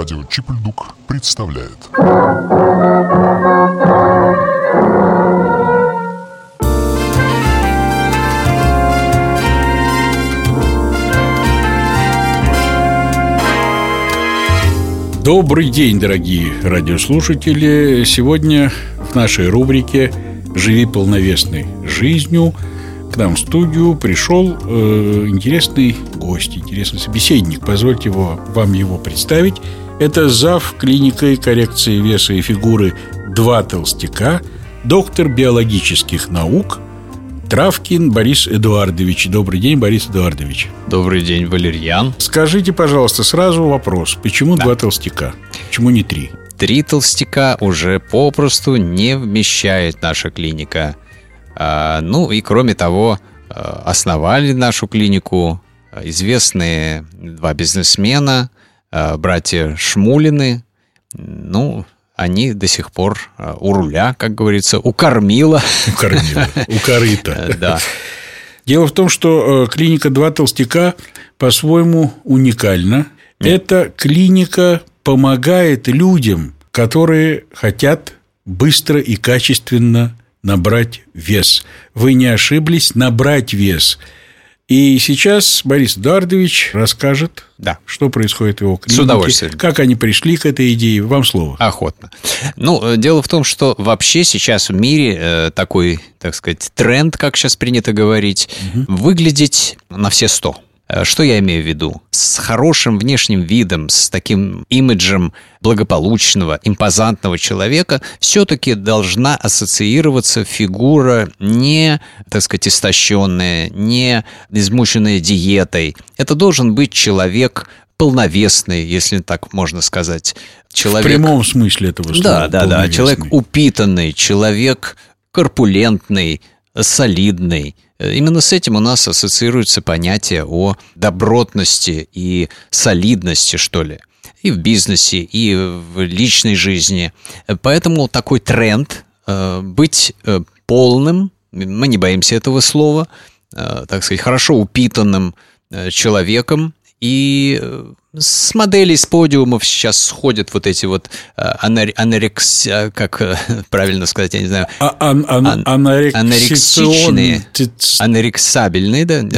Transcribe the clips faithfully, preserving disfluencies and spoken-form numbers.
Радио Чип-Ль-Дук представляет. Добрый день, дорогие радиослушатели! Сегодня в нашей рубрике «Живи полновесной жизнью» к нам в студию пришел э, интересный гость, интересный собеседник. Позвольте его, вам его представить. Это зав. Клиникой коррекции веса и фигуры «Два толстяка», доктор биологических наук Травкин Борис Эдуардович. Добрый день, Борис Эдуардович. Добрый день, Валерьян. Скажите, пожалуйста, сразу вопрос. Почему да. два толстяка? Почему не три? Три толстяка уже попросту не вмещает наша клиника. а, Ну и кроме того, основали нашу клинику известные два бизнесмена, братья Шмулины. Ну, они до сих пор у руля, как говорится, у кормила. У кормила, у корыта. Да. Дело в том, что клиника «Два толстяка» по-своему уникальна. Эта клиника помогает людям, которые хотят быстро и качественно набрать вес. Вы не ошиблись, набрать вес. И сейчас Борис Эдуардович расскажет, да. что происходит в его клинике. С удовольствием. Как они пришли к этой идее. Вам слово. Охотно. Ну, дело в том, что вообще сейчас в мире э, такой, так сказать, тренд, как сейчас принято говорить, угу. выглядеть на все сто. Что я имею в виду? С хорошим внешним видом, с таким имиджем благополучного, импозантного человека все-таки должна ассоциироваться фигура не, так сказать, истощенная, не измученная диетой. Это должен быть человек полновесный, если так можно сказать. Человек... В прямом смысле этого слова. Да, да, да. Человек упитанный, человек корпулентный, солидный. Именно с этим у нас ассоциируется понятие о добротности и солидности, что ли, и в бизнесе, и в личной жизни. Поэтому такой тренд быть полным, мы не боимся этого слова, так сказать, хорошо упитанным человеком. И с моделей, с подиумов сейчас сходят вот эти вот анорекс... как правильно сказать, я не знаю. А, ан, ан, ан, анорексичные, анорексабельные, да? Да.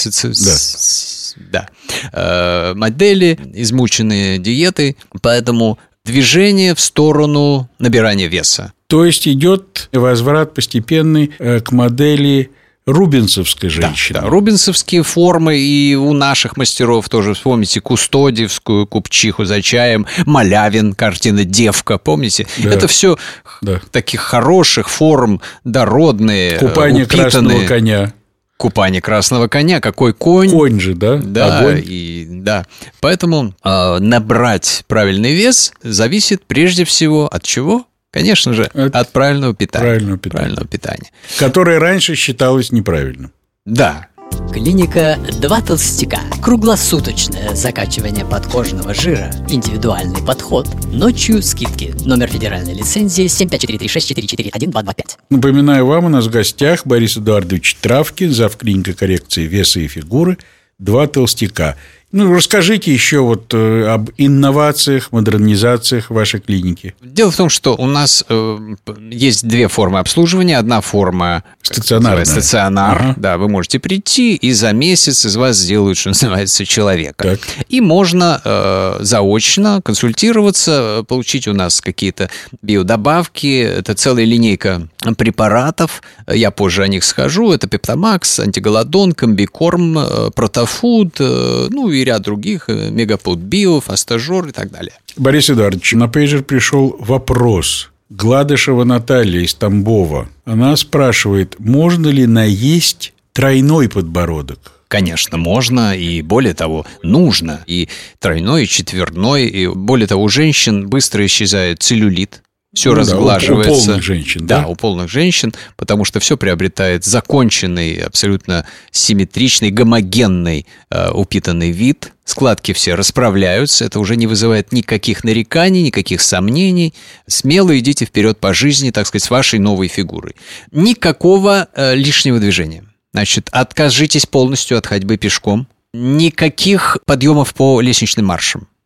Анорекс... да. да. Модели, измученные диетой, поэтому движение в сторону набирания веса. То есть идет возврат постепенный к модели рубинсовской женщины. Да, да, рубинсовские формы и у наших мастеров тоже. Вспомните Кустодиевскую купчиху за чаем, Малявин, картина «Девка», помните? Да. Это все да. таких хороших форм, дородные, Купание упитанные. красного коня. Купание красного коня. Какой конь? Конь же, да? Да, Огонь. И, да. Поэтому э, набрать правильный вес зависит прежде всего от чего? Конечно же, от, от правильного питания. Правильного питания. Правильного питания. Которое раньше считалось неправильным. Да. Клиника «Два толстяка». Круглосуточное закачивание подкожного жира. Индивидуальный подход. Ночью скидки. Номер федеральной лицензии семь пять четыре три шесть четыре четыре один два два пять. Напоминаю вам, у нас в гостях Борис Эдуардович Травкин, зав. Клиника коррекции веса и фигуры «Два толстяка». Ну, расскажите еще вот э, об инновациях, модернизациях вашей клиники. Дело в том, что у нас э, есть две формы обслуживания. Одна форма стационарная. Стационар. Ага. Да, вы можете прийти, и за месяц из вас сделают, что называется, человека. Так. И можно э, заочно консультироваться, получить у нас какие-то биодобавки. Это целая линейка препаратов. Я позже о них скажу. Это Пептомакс, антиголодон, комбикорм, э, протофуд, э, ну и ряд других, Мегапуд Био, Фастажор и так далее. Борис Эдуардович, на пейджер пришел вопрос. Гладышева Наталья из Тамбова. Она спрашивает, можно ли наесть тройной подбородок? Конечно, можно, и более того, нужно. И тройной, и четверной, и более того, у женщин быстро исчезает целлюлит. Все ну, разглаживается. Да, у полных женщин, да? Да, у полных женщин, потому что все приобретает законченный, абсолютно симметричный, гомогенный, э, упитанный вид. Складки все расправляются, это уже не вызывает никаких нареканий, никаких сомнений. Смело идите вперед по жизни, так сказать, с вашей новой фигурой. Никакого э, лишнего движения. Значит, откажитесь полностью от ходьбы пешком. Никаких подъемов по лестничным маршам.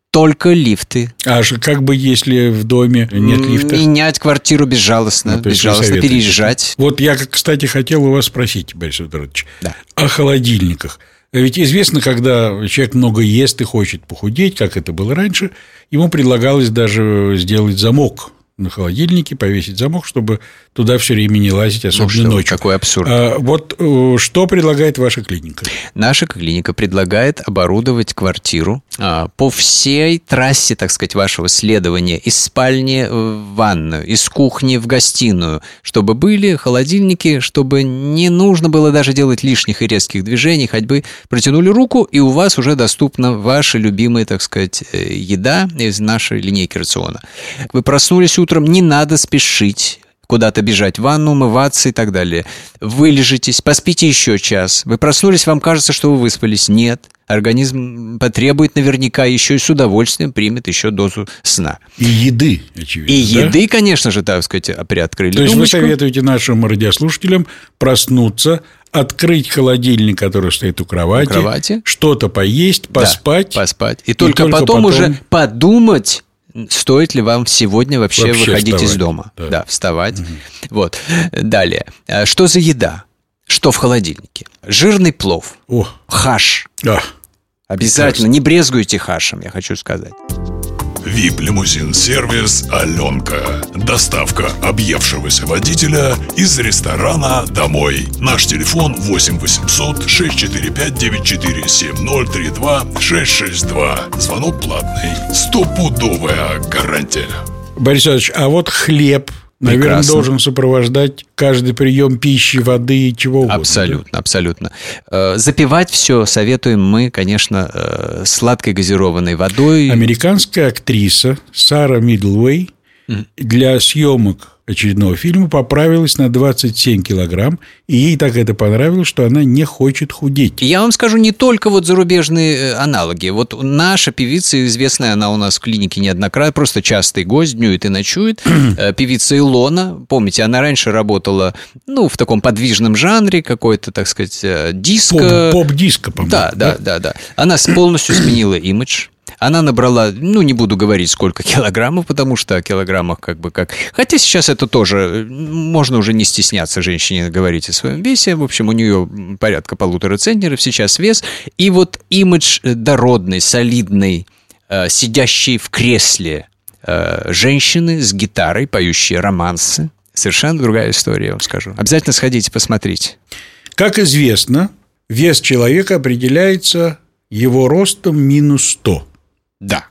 Только лифты. А же как бы, если в доме нет лифта? Менять квартиру безжалостно, Ну, то есть безжалостно вы советуете. переезжать. Вот я, кстати, хотел у вас спросить, Борис Федорович, Да. о холодильниках. Ведь известно, когда человек много ест и хочет похудеть, как это было раньше, ему предлагалось даже сделать замок на холодильнике, повесить замок, чтобы туда все время не лазить, особенно Ну что, ночью. какой абсурд. А, вот э, что предлагает ваша клиника? Наша клиника предлагает оборудовать квартиру а, по всей трассе, так сказать, вашего следования. Из спальни в ванную, из кухни в гостиную. Чтобы были холодильники, чтобы не нужно было даже делать лишних и резких движений. Ходьбы протянули руку, и у вас уже доступна ваша любимая, так сказать, еда из нашей линейки рациона. Вы проснулись утром, не надо спешить куда-то бежать, в ванну, умываться и так далее. Вылежитесь, поспите еще час. Вы проснулись, вам кажется, что вы выспались. Нет. Организм потребует наверняка еще и с удовольствием примет еще дозу сна. И еды, очевидно. И да? еды, конечно же, так сказать, приоткрыли. То есть думочку. вы советуете нашим радиослушателям проснуться, открыть холодильник, который стоит у кровати, У кровати. что-то поесть, поспать. Да, поспать. И, и только, только потом, потом уже подумать, стоит ли вам сегодня вообще, вообще выходить вставать. из дома. Да, да вставать. Угу. Вот. Далее. Что за еда? Что в холодильнике? Жирный плов. О. Хаш. Да. Обязательно. Прекрасно. Не брезгуйте хашем, я хочу сказать. ви ай пи-лимузин-сервис «Аленка». Доставка объевшегося водителя из ресторана домой. Наш телефон восемь восемьсот шестьсот сорок пять девяносто четыре семь ноль три два шесть шесть два. Звонок платный. Стопудовая гарантия. Борис Иванович, а вот хлеб, наверное, прекрасно. Должен сопровождать каждый прием пищи, воды и чего угодно. Абсолютно, да? абсолютно. Запивать все советуем мы, конечно, сладкой газированной водой. Американская актриса Сара Мидлвей mm. для съемок очередного фильма поправилась на двадцать семь килограмм, и ей так это понравилось, что она не хочет худеть. Я вам скажу, не только вот зарубежные аналоги. Вот наша певица, известная, она у нас в клинике неоднократно, просто частый гость, днюет и ночует, певица Илона. Помните, она раньше работала, ну, в таком подвижном жанре, какой-то, так сказать, диско. Поп, поп-диско, по-моему. Да, да, да, да. Она полностью сменила имидж. Она набрала, ну, не буду говорить, сколько килограммов, потому что о килограммах как бы как... Хотя сейчас это тоже, можно уже не стесняться женщине говорить о своем весе. В общем, у нее порядка полутора центнеров сейчас вес. И вот имидж дородной, солидной, э, сидящей в кресле э, женщины с гитарой, поющей романсы. Совершенно другая история, я вам скажу. Обязательно сходите, посмотрите. Как известно, вес человека определяется его ростом минус сто. Да.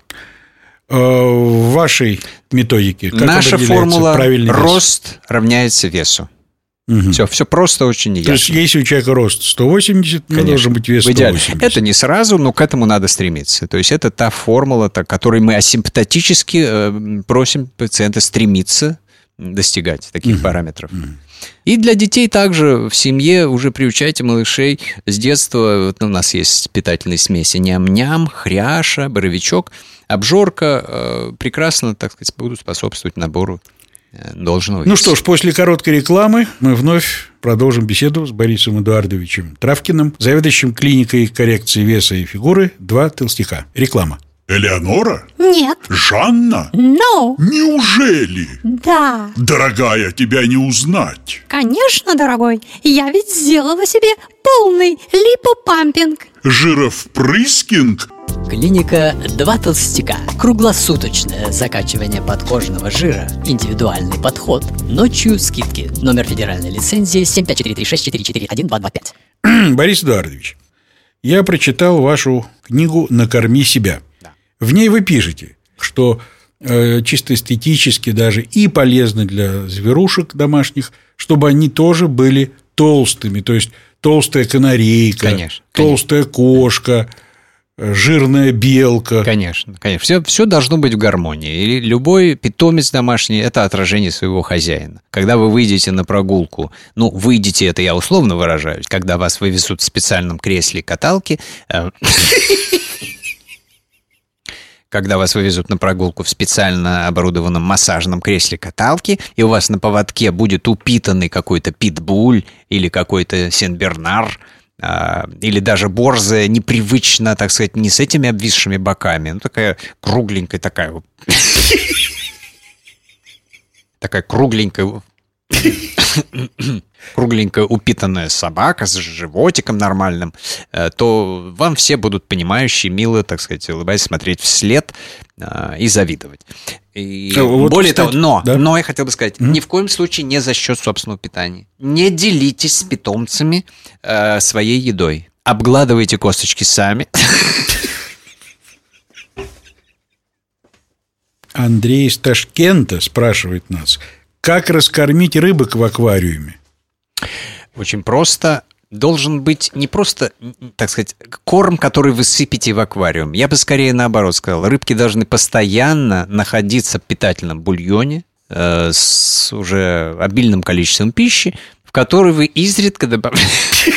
В вашей методике как наша формула правильный рост равняется весу. Угу. Все, все просто очень ясно. То есть, если у человека рост сто восемьдесят, ну, должен быть вес сто восемьдесят. Это не сразу, но к этому надо стремиться. То есть, это та формула, к которой мы асимптотически э, просим пациента стремиться достигать таких угу. параметров. Угу. И для детей также в семье уже приучайте малышей с детства. Вот у нас есть питательные смеси: ням-ням, хряша, боровичок, обжорка. Э, прекрасно, так сказать, будут способствовать набору э, должного веса. Ну что ж, после короткой рекламы мы вновь продолжим беседу с Борисом Эдуардовичем Травкиным, заведующим клиникой коррекции веса и фигуры «Два толстяка». Реклама. Элеонора? Нет. Жанна? No. Неужели? Да. Дорогая, тебя не узнать. Конечно, дорогой. Я ведь сделала себе полный липопампинг. Жировпрыскинг? Клиника «Два толстяка». Круглосуточное закачивание подкожного жира. Индивидуальный подход. Ночью скидки. Номер федеральной лицензии семь пять четыре три шесть четыре четыре один два два пять. Борис Эдуардович, я прочитал вашу книгу «Накорми себя». В ней вы пишете, что э, чисто эстетически даже и полезно для зверушек домашних, чтобы они тоже были толстыми. То есть, толстая канарейка, конечно, толстая конечно. кошка, жирная белка. Конечно, конечно. Все, все должно быть в гармонии. И любой питомец домашний – это отражение своего хозяина. Когда вы выйдете на прогулку, ну, выйдете, это я условно выражаюсь, когда вас вывезут в специальном кресле каталки, когда вас вывезут на прогулку в специально оборудованном массажном кресле каталки, и у вас на поводке будет упитанный какой-то питбуль или какой-то сен-бернар, или даже борзая, непривычно, так сказать, не с этими обвисшими боками, ну, такая кругленькая, такая такая кругленькая кругленькая упитанная собака с животиком нормальным, то вам все будут понимающие, мило, так сказать, улыбаясь, смотреть вслед и завидовать. И вот, более кстати, того, но, да? но я хотел бы сказать, mm-hmm. ни в коем случае не за счет собственного питания. Не делитесь с питомцами э, своей едой. Обгладывайте косточки сами. Андрей из Ташкента спрашивает нас, как раскормить рыбок в аквариуме? Очень просто. Должен быть не просто, так сказать, корм, который вы сыпете в аквариум. Я бы скорее наоборот сказал. Рыбки должны постоянно находиться в питательном бульоне э, с уже обильным количеством пищи, в который вы изредка добавляете,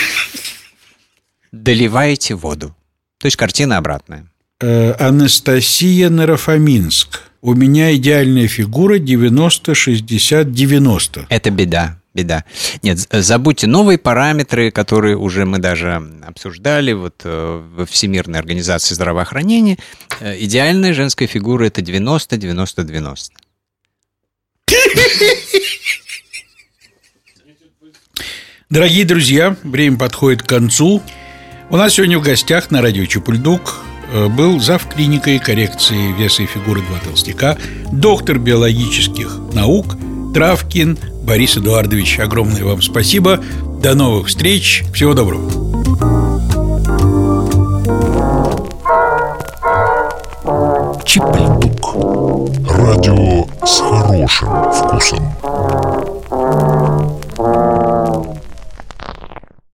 доливаете воду. То есть картина обратная. Анастасия Нарафаминск. У меня идеальная фигура девяносто шестьдесят девяносто. Это беда. Беда. Нет, забудьте новые параметры, которые уже мы даже обсуждали вот во Всемирной организации здравоохранения. Идеальная женская фигура – это девяносто девяносто девяносто. Дорогие друзья, время подходит к концу. У нас сегодня в гостях на радио Чепульдук был зав. Клиникой коррекции веса и фигуры «Два толстяка», доктор биологических наук Травкин Борис Эдуардович. Огромное вам спасибо. До новых встреч. Всего доброго. Чепульдук. Радио с хорошим вкусом.